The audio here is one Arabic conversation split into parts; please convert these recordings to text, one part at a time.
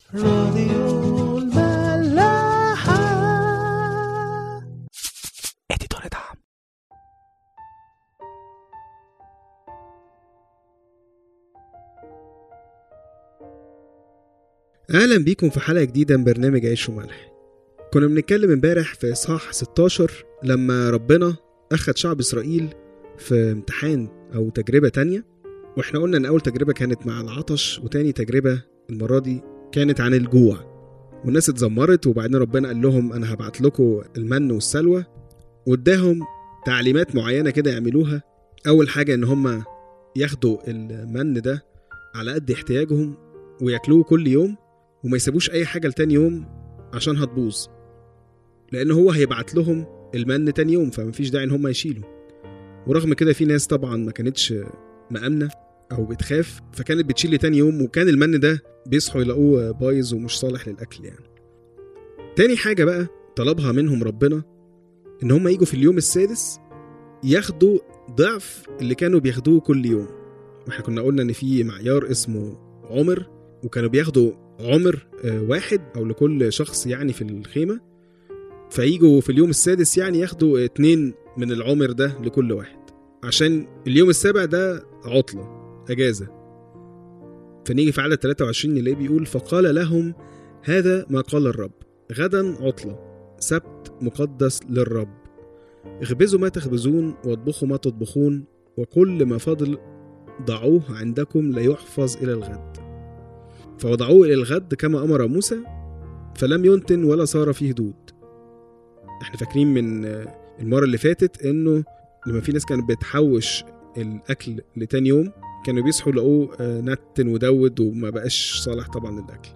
راديو الملاحة. اديتور دعم. اهلا بيكم في حلقة جديدة من برنامج عيش وملح. كنا بنتكلم امبارح في اصحاح 16 لما ربنا اخد شعب اسرائيل في امتحان او تجربة تانية، واحنا قلنا ان اول تجربة كانت مع العطش، وتاني تجربة المرة دي كانت عن الجوع، والناس اتذمرت. وبعدين ربنا قال لهم انا هبعت لكم المن والسلوى، واداهم تعليمات معينة كده يعملوها. اول حاجة ان هم ياخدوا المن ده على قد احتياجهم وياكلوه كل يوم، وما يسيبوش اي حاجة لتاني يوم عشان هتبوظ، لان هو هيبعت لهم المن تاني يوم، فمفيش داعي ان هم يشيلوا. ورغم كده في ناس طبعا ما كانتش مأمنة او بتخاف، فكانت بتشيل تاني يوم، وكان المن ده بيصحوا يلاقوه بايظ ومش صالح للاكل يعني. تاني حاجة بقى طلبها منهم ربنا ان هم يجوا في اليوم السادس ياخدوا ضعف اللي كانوا بياخدوه كل يوم. واحنا كنا قلنا ان في معيار اسمه عمر، وكانوا بياخدوا عمر واحد او لكل شخص يعني في الخيمة، فييجوا في اليوم السادس يعني ياخدوا 2 من العمر ده لكل واحد، عشان اليوم السابع ده عطلة أجازة. فنيجي في عدد 23 نلاقيه بيقول فقال لهم هذا ما قال الرب، غدا عطلة، سبت مقدس للرب، اخبزوا ما تخبزون واطبخوا ما تطبخون، وكل ما فضل ضعوه عندكم ليحفظ إلى الغد. فوضعوه إلى الغد كما أمر موسى، فلم ينتن ولا صار فيه دود. احنا فاكرين من المرة اللي فاتت انه لما في ناس كانت بتحوش الاكل لتاني يوم كانوا بيصحوا لقوه نتن ودود وما بقاش صالح طبعا للاكل.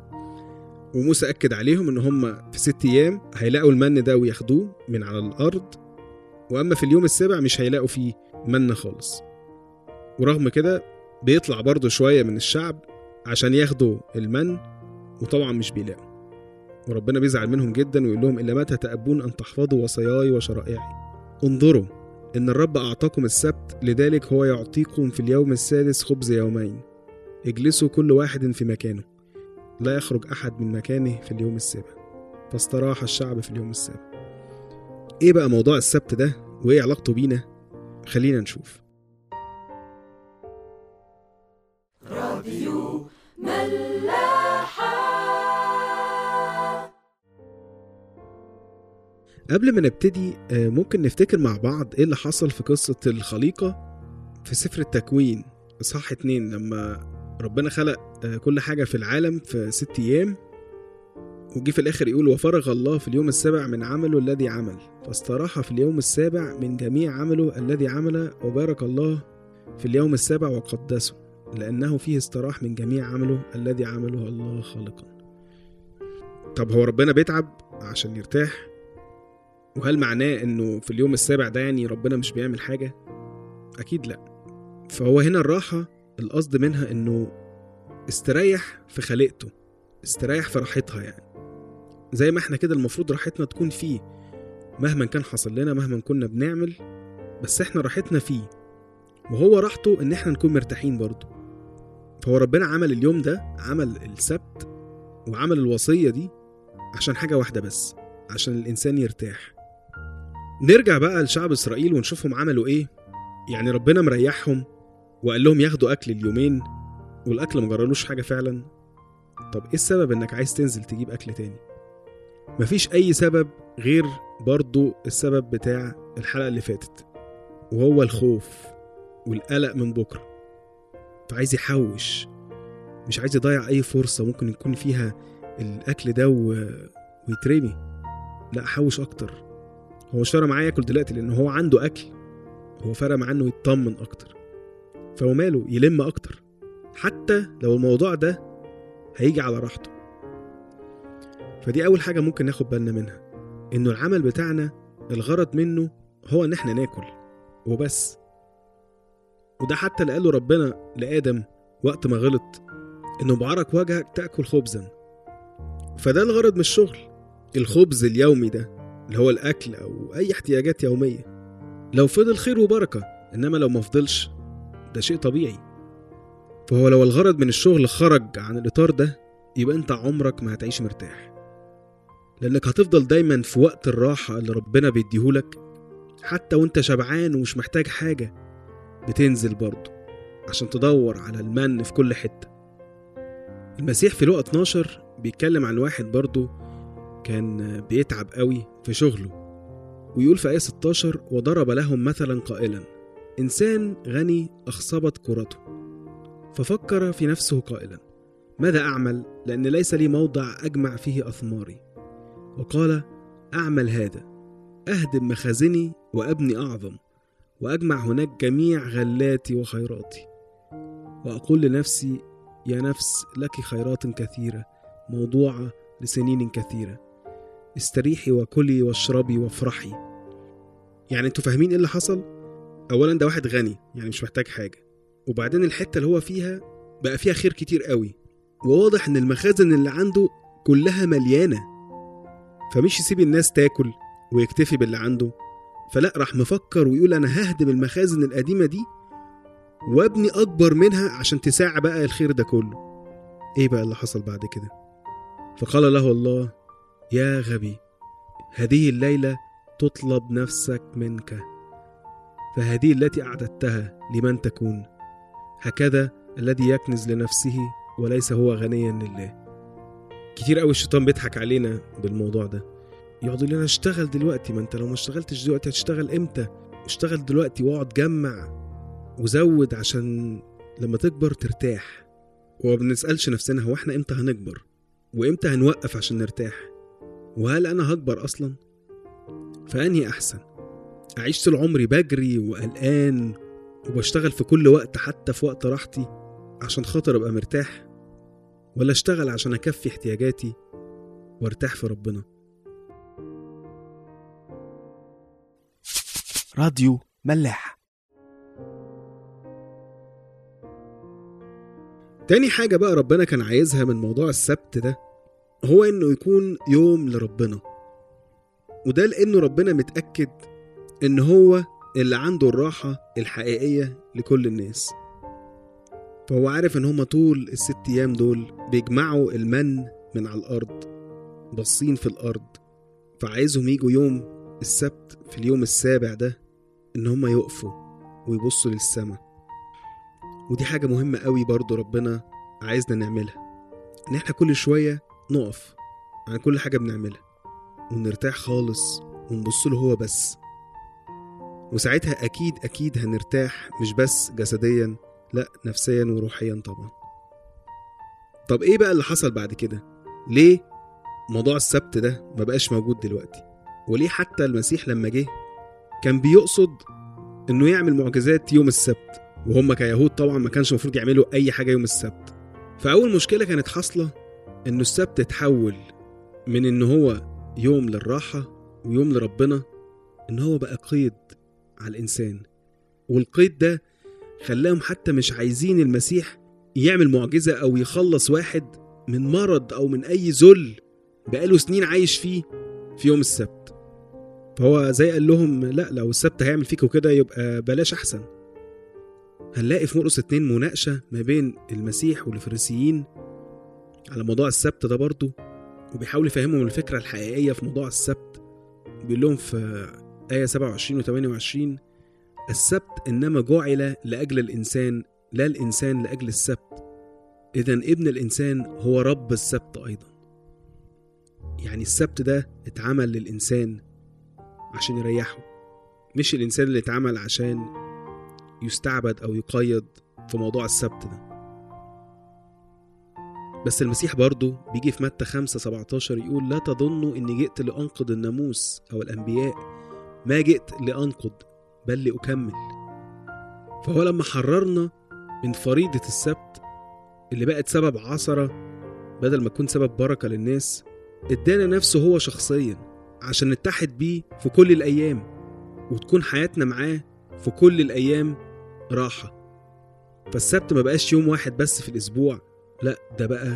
وموسى اكد عليهم ان هم في 6 ايام هيلاقوا المن ده وياخدوه من على الارض، واما في اليوم السابع مش هيلاقوا فيه من خالص. ورغم كده بيطلع برضو شوية من الشعب عشان ياخدوا المن، وطبعا مش بيلاقوا، وربنا بيزعل منهم جدا ويقول لهم إلا متى تأبون أن تحفظوا وصاياي وشرائعي؟ انظروا إن الرب أعطاكم السبت، لذلك هو يعطيكم في اليوم السادس خبز يومين، اجلسوا كل واحد في مكانه، لا يخرج أحد من مكانه في اليوم السابع. فاستراح الشعب في اليوم السابع. إيه بقى موضوع السبت ده وإيه علاقته بينا؟ خلينا نشوف. راديو ملاحة. قبل ما نبتدي ممكن نفتكر مع بعض ايه اللي حصل في قصة الخليقة في سفر التكوين إصحاح 2، لما ربنا خلق كل حاجة في العالم في 6 أيام، وجي في الآخر يقول وفرغ الله في اليوم السابع من عمله الذي عمل، فاستراح في اليوم السابع من جميع عمله الذي عمل، وبارك الله في اليوم السابع وقدسه، لأنه فيه استراح من جميع عمله الذي عمله الله خالقا. طب هو ربنا بيتعب عشان يرتاح؟ وهل معناه انه في اليوم السابع ده يعني ربنا مش بيعمل حاجة؟ اكيد لا. فهو هنا الراحة القصد منها انه استريح في خلقته، استريح في راحتها، يعني زي ما احنا كده المفروض راحتنا تكون فيه مهما كان حصل لنا، مهما كنا بنعمل، بس احنا راحتنا فيه، وهو راحته ان احنا نكون مرتاحين برضو. فهو ربنا عمل اليوم ده، عمل السبت وعمل الوصية دي عشان حاجة واحدة بس، عشان الإنسان يرتاح. نرجع بقى لشعب إسرائيل ونشوفهم عملوا إيه. يعني ربنا مريحهم وقال لهم ياخدوا أكل اليومين، والأكل مجرلوش حاجة فعلا. طب إيه السبب إنك عايز تنزل تجيب أكل تاني؟ مفيش أي سبب غير برضو السبب بتاع الحلقة اللي فاتت، وهو الخوف والقلق من بكرة. فعايز يحوش، مش عايز يضيع أي فرصة ممكن يكون فيها الأكل ده ويترمي. لا، حوش أكتر. هو مش فارق معاه ياكل دلوقتي لأنه هو عنده أكل، هو فارق معاه إنه يطمن أكتر. فهو ماله يلم أكتر حتى لو الموضوع ده هيجي على راحته. فدي أول حاجة ممكن ناخد بالنا منها، إنه العمل بتاعنا الغرض منه هو إن احنا ناكل وبس. وده حتى اللي قاله ربنا لآدم وقت ما غلط، إنه بعرق وجهك تأكل خبزا. فده الغرض من الشغل، الخبز اليومي ده اللي هو الأكل أو أي احتياجات يومية. لو فضل خير وبركة، إنما لو ما فضلش ده شيء طبيعي. فهو لو الغرض من الشغل خرج عن الإطار ده يبقى انت عمرك ما هتعيش مرتاح، لانك هتفضل دايما في وقت الراحة اللي ربنا بيديهولك. حتى وانت شبعان ومش محتاج حاجة بتنزل برضه عشان تدور على المن في كل حتة. المسيح في لوقا 12 بيتكلم عن واحد برضه كان بيتعب قوي في شغله، ويقول في آية 16: وضرب لهم مثلا قائلا: إنسان غني أخصبت كرته، ففكر في نفسه قائلا: ماذا أعمل؟ لأن ليس لي موضع أجمع فيه أثماري. وقال: أعمل هذا، أهدم مخازني وأبني أعظم، وأجمع هناك جميع غلاتي وخيراتي، وأقول لنفسي: يا نفس، لك خيرات كثيرة موضوعة لسنين كثيرة، استريحي وكلي واشربي وافرحي. يعني انتوا فاهمين ايه اللي حصل؟ اولا ده واحد غني يعني مش محتاج حاجة، وبعدين الحتة اللي هو فيها بقى فيها خير كتير قوي، وواضح ان المخازن اللي عنده كلها مليانة، فمش يسيب الناس تاكل ويكتفي باللي عنده، فلا راح مفكر ويقول: انا ههدم المخازن القديمة دي وابني اكبر منها عشان تساع بقى الخير ده كله. ايه بقى اللي حصل بعد كده؟ فقال له الله: يا غبي، هذه الليلة تطلب نفسك منك، فهذه التي أعددتها لمن تكون؟ هكذا الذي يكنز لنفسه وليس هو غنيا لله. كتير قوي الشيطان بيضحك علينا بالموضوع ده، يقعد لنا: اشتغل دلوقتي، ما انت لو ما اشتغلتش دلوقتي هتشتغل امتى؟ اشتغل دلوقتي واقعد جمع وزود عشان لما تكبر ترتاح. وما بنسألش نفسنا هو احنا امتى هنكبر وامتى هنوقف عشان نرتاح، وهل انا هكبر اصلا؟ فانهي احسن؟ اعيش طول عمري بجري وقلقان وبشتغل في كل وقت حتى في وقت راحتي عشان خاطر ابقى مرتاح، ولا اشتغل عشان اكفي احتياجاتي وارتاح في ربنا؟ راديو ملاح. تاني حاجة بقى ربنا كان عايزها من موضوع السبت ده هو انه يكون يوم لربنا، وده لانه ربنا متأكد ان هو اللي عنده الراحة الحقيقية لكل الناس. فهو عارف ان هما طول ال6 أيام دول بيجمعوا المن من على الارض، باصين في الارض، فعايزهم يجوا يوم السبت في اليوم السابع ده ان هما يقفوا ويبصوا للسماء. ودي حاجة مهمة قوي برضو ربنا عايزنا نعملها، ان احنا كل شوية نقف عن كل حاجة بنعملها ونرتاح خالص ونبص له هو بس. وساعتها أكيد هنرتاح، مش بس جسديا، لا نفسيا وروحيا طبعا. طب ايه بقى اللي حصل بعد كده؟ ليه موضوع السبت ده ما بقاش موجود دلوقتي؟ وليه حتى المسيح لما جه كان بيقصد انه يعمل معجزات يوم السبت، وهم كيهود طبعا ما كانش مفروض يعملوا اي حاجة يوم السبت؟ فأول مشكلة كانت حاصلة انه السبت اتحول من انه هو يوم للراحة ويوم لربنا، ان هو بقى قيد على الإنسان. والقيد ده خلاهم حتى مش عايزين المسيح يعمل معجزة أو يخلص واحد من مرض أو من أي ذل بقاله سنين عايش فيه في يوم السبت. فهو زي قال لهم: لا، لو السبت هيعمل فيكم كده يبقى بلاش أحسن. هنلاقي في مرقس 2 مناقشة ما بين المسيح والفريسيين على موضوع السبت ده برضو، وبيحاول يفهمهم الفكرة الحقيقية في موضوع السبت. بيقول لهم في آية 27 و 28: السبت إنما جعل لأجل الإنسان، لا الإنسان لأجل السبت، إذن ابن الإنسان هو رب السبت أيضا. يعني السبت ده اتعمل للإنسان عشان يريحه، مش الإنسان اللي اتعمل عشان يستعبد أو يقيد في موضوع السبت ده. بس المسيح برضو بيجي في متى 5:17 يقول: لا تظنوا إني جئت لأنقض الناموس أو الأنبياء، ما جئت لأنقض بل لأكمل. فهو لما حررنا من فريضة السبت اللي بقت سبب عثرة بدل ما تكون سبب بركة للناس، ادانا نفسه هو شخصيا عشان نتحد بيه في كل الأيام، وتكون حياتنا معاه في كل الأيام راحة. فالسبت ما بقاش يوم واحد بس في الأسبوع، لا ده بقى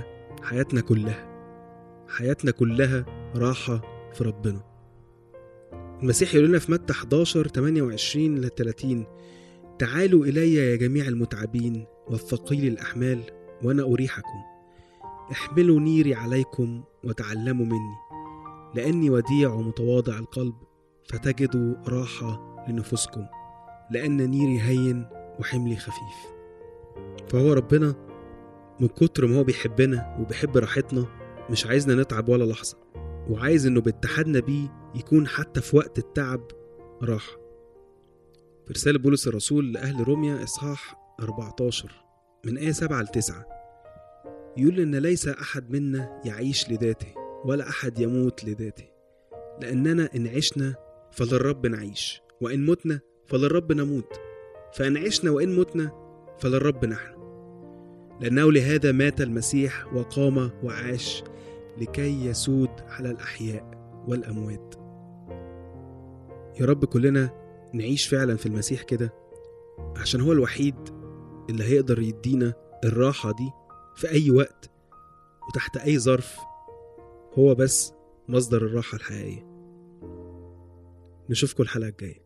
حياتنا كلها راحة في ربنا. المسيح يقول لنا في متى 11:28-30: تعالوا إلي يا جميع المتعبين والثقيل الأحمال وأنا أريحكم. احملوا نيري عليكم وتعلموا مني، لأني وديع ومتواضع القلب فتجدوا راحة لنفوسكم، لأن نيري هين وحملي خفيف. فهو ربنا من كتر ما هو بيحبنا وبيحب راحتنا مش عايزنا نتعب ولا لحظة، وعايز انه باتحادنا بيه يكون حتى في وقت التعب راحة. في رسالة بولس الرسول لأهل روميا إصحاح 14 من آية 7-9 يقول إن ليس أحد منا يعيش لذاته ولا أحد يموت لذاته، لأننا إن عشنا فللرب نعيش، وإن متنا فللرب نموت، فإن عشنا وإن متنا فللرب نحن، لأنه لهذا مات المسيح وقام وعاش لكي يسود على الأحياء والأموات. يا رب كلنا نعيش فعلا في المسيح كده، عشان هو الوحيد اللي هيقدر يدينا الراحة دي في أي وقت وتحت أي ظرف. هو بس مصدر الراحة الحقيقية. نشوفكم الحلقة الجاية.